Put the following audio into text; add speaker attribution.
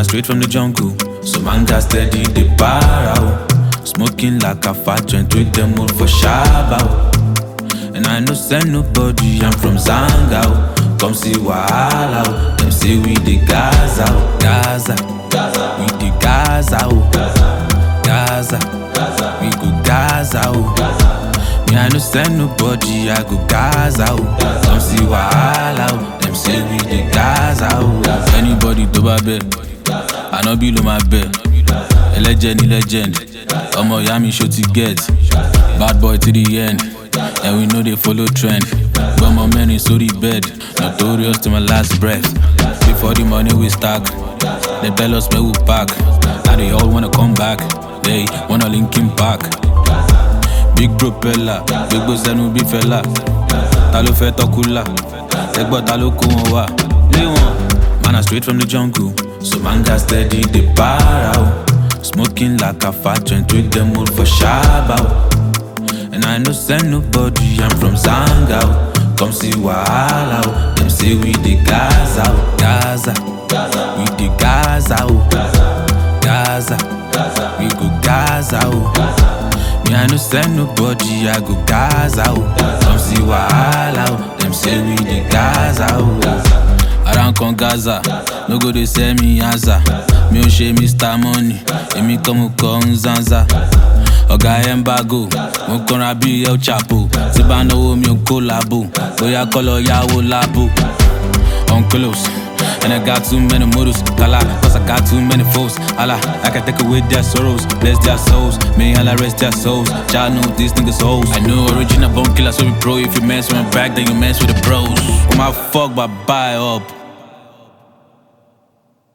Speaker 1: I straight from the jungle, so man got steady the para. Smoking like a fat joint with the mood for Shabao. And I no send nobody, I'm from Zangao. Come see Wahala, them say we the Gaza, Gaza, we the Gaza, Gaza, we go Gaza. Me I no send nobody, I go Gaza. Come see Wahala, them say we the Gaza. Anybody to my bed, I no below my bed. A legend, Omo Yami show to get. Bad boy to the end, and we know they follow trend. But my man is so the bed, notorious to my last breath. Before the money we stack, they tell us where we pack. Now they all wanna come back, they wanna link him back. Big propeller, big boss and big fella. Talo fe tokula, egbo talo kuwa. Man I straight from the jungle, so man got steady the para. Smoking like a fat joint with the mood for Shabao. And I no send nobody, I'm from Zangao. Come see Wahala, them say we the Gaza, Gaza, we the Gaza, Gaza, we go Gaza. Me I no send nobody, I go Gaza. Come see Wahala, them say we the Gaza. I don't come Gaza, no go they send me answer. Me o ṣe Mr. Money, èmi kọ́ mo kọ́ ń zanza. Ọ̀gá Embago, mo kọ́ra bí El Chapo. Tí bá náwó mi ò kó labo, bóyá kọ́ lọ yáwó lábo. On close, and I got too many models. Kala, cause I got too many foes. Allah, I can take away their sorrows, bless their souls. May Allah rest their souls. Y'all know these niggas hoes. I know original bone killer, so we pro. If you mess with my back, then you mess with the bros. On my fuck, but buy up.